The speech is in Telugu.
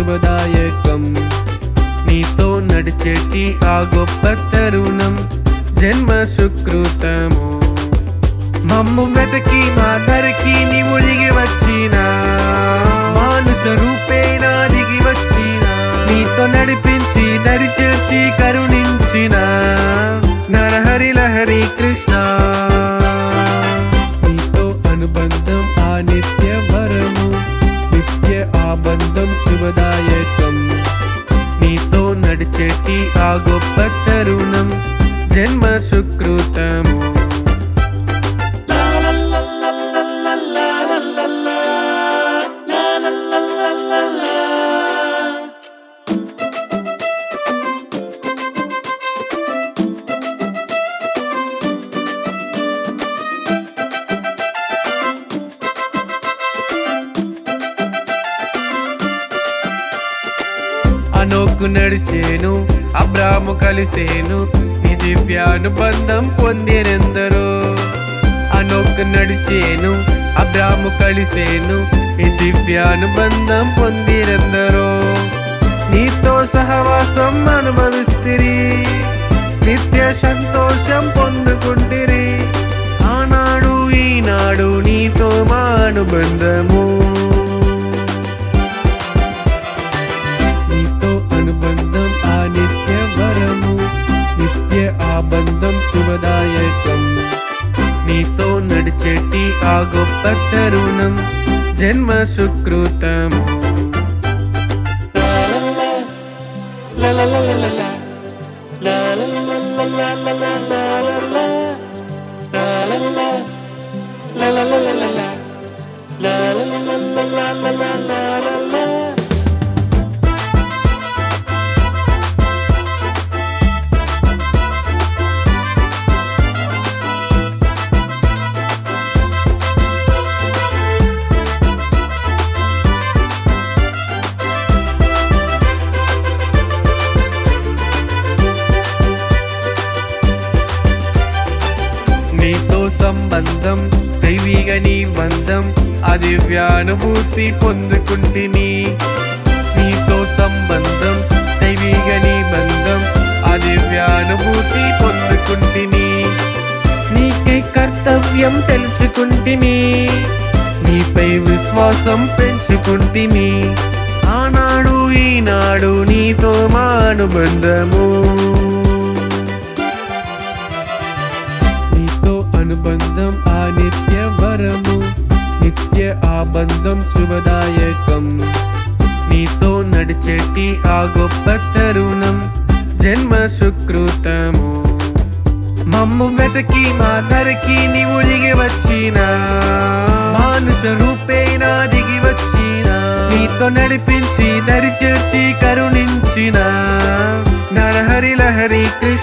శుభదాయకం. నీతో నడిచేటి ఆ గొప్ప తరుణం జన్మ సుకృతము. మమ్ము వెతకి మా దరికి నీవు దిగి వచ్చిన మానుష రూపేణ దిగి వచ్చిన నీతో నడిపించి దరి చేర్చి కరుణించిన నరహరి లహరి కృష్ణ. నీతో అనుబంధం ఆ నిత్య వరము, నిత్య ఆ బంధం శుభదాయకం. నీతో నడిచేటి ఆ గొప్ప తరుణం జన్మ సుకృతము. అనోకు నడిచేను, అబ్రాము కలిసేను, నీ దివ్యానుబంధం పొందిరెందరో. అనోకు నడిచేను, అబ్రాము కలిసేను, నీ దివ్యానుబంధం పొందిరెందరో. నీతో సహవాసం అనుభవిస్తిరి, నిత్య సంతోషం పొందుకుంటిరి. ఆనాడు ఈనాడు నీతో మా అనుబంధము. బంధం శుభదాయకం. నీతో నడిచేటి ఆ గొప్ప తరుణం జన్మ సుకృతము. నీతో సంబంధం దైవిక నీ బంధం ఆ దివ్యానుభూతి పొందుకుంటిని. నీతో సంబంధం దైవిక నీ బంధం ఆ దివ్యానుభూతి పొందుకుంటిని. నీకై కర్తవ్యం తెలుసుకుంటిని, నీపై విశ్వాసం పెంచుకుంటిని. ఆనాడు ఈనాడు నీతో మా అనుబంధము. అనుబంధం ఆ నిత్య వరము, నిత్య ఆ బంధం శుభదాయకం. నీతో నడిచేటి ఆ గొప్ప తరుణం జన్మ సుకృతము. మమ్ము వెతకి మా దరికి నీవు దిగి వచ్చిన మానుష రూపేణ దిగి వచ్చిన నీతో నడిపించి దరి చేర్చి కరుణించిన నరహరి లహరి కృష్ణ.